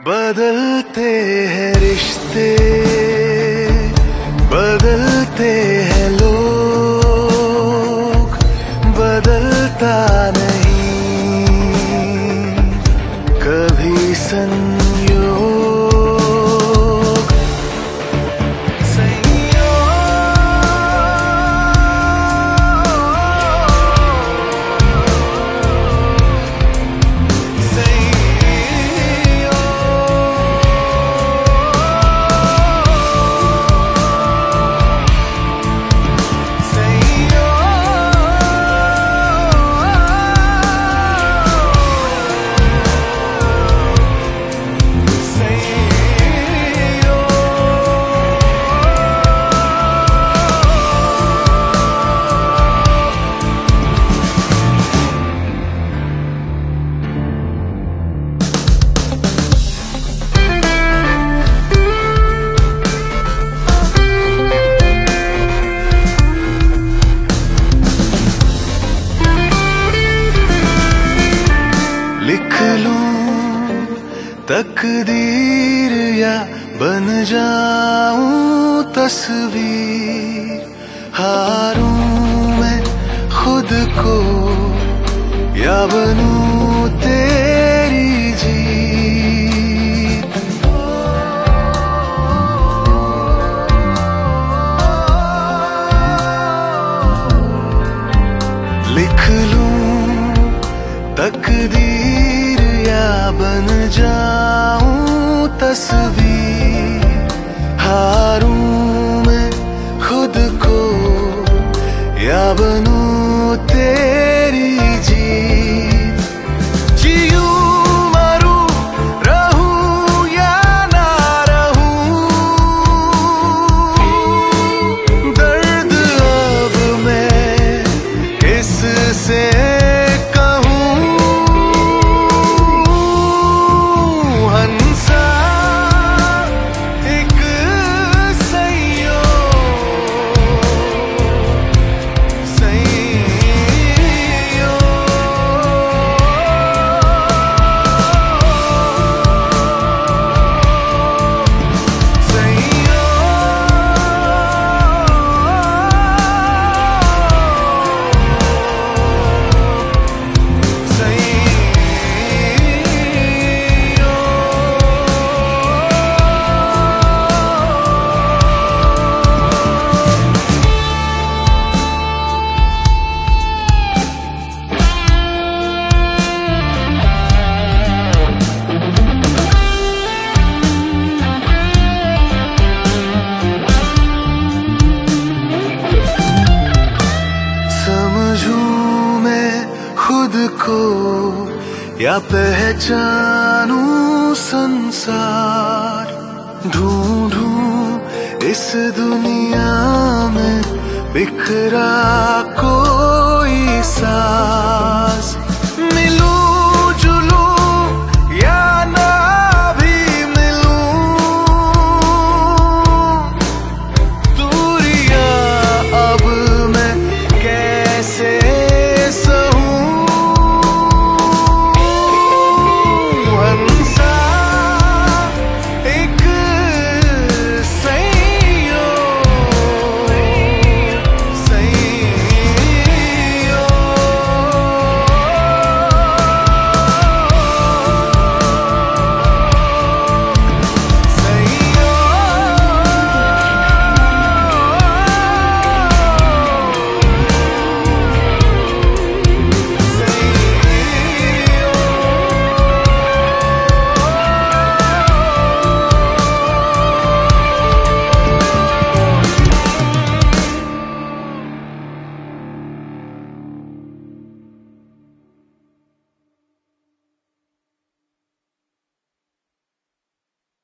बदलते हैं रिश्ते, बदलते हैं लोग, बदलता नहीं कभी संयोग। लिख लूं तकदीर या बन जाऊं तस्वीर, हारूं मैं खुद को या बनूं तेरी जीत। लिख लूं तकदीर या बन जाऊं तस्वीर, हारूं मैं खुद को या बनूं तेरी जीत। जीऊं मरूं रहूं या ना रहूं, दर्द अब मैं किससे खुद को या पहचानूं संसार, ढूंढूं इस दुनिया में बिखरा कोई सा